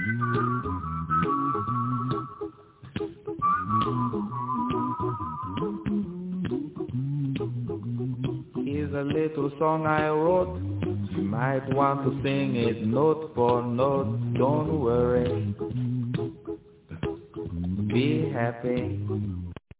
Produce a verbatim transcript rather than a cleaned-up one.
Here's a little song I wrote. You might want to sing it note for note. Don't worry. Be happy.